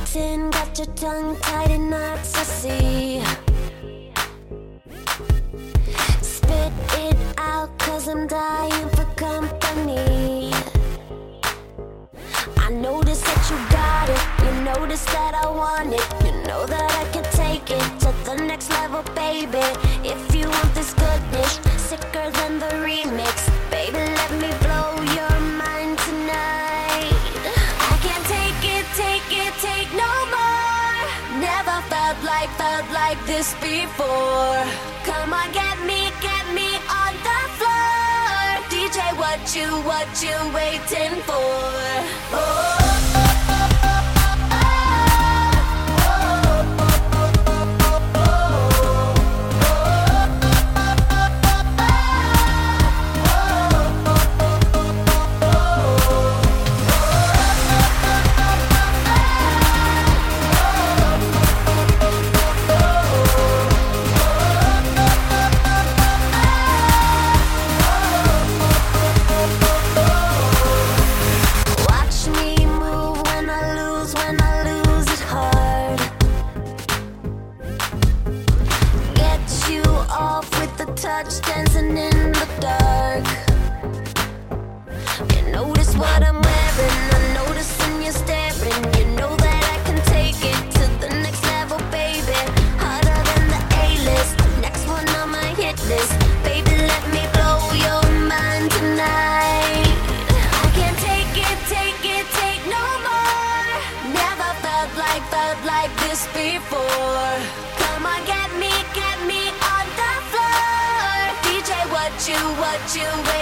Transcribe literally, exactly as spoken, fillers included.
dancing, got your tongue tied in knots, I see. Spit it out, cause I'm dying for company. I notice that you got it, you notice that I want it. You know that I can take it to the next level, baby. If you want this goodness, sicker than the remix, baby, let me blow your mind tonight. I can't take it, take it, take no more. Never felt like, felt like this before. Come on, get me, get me on the floor. D J, what you, what you waiting for? Oh. Touch dancing in the dark. You notice what I'm wearing, I'm noticing you're staring. You know that I can take it to the next level, baby. Harder than the A-list, next one on my hit list. Baby, let me blow your mind tonight. I can't take it, take it, take no more. Never felt like, felt like this before. Come on, get me, get me on the floor. What you, what you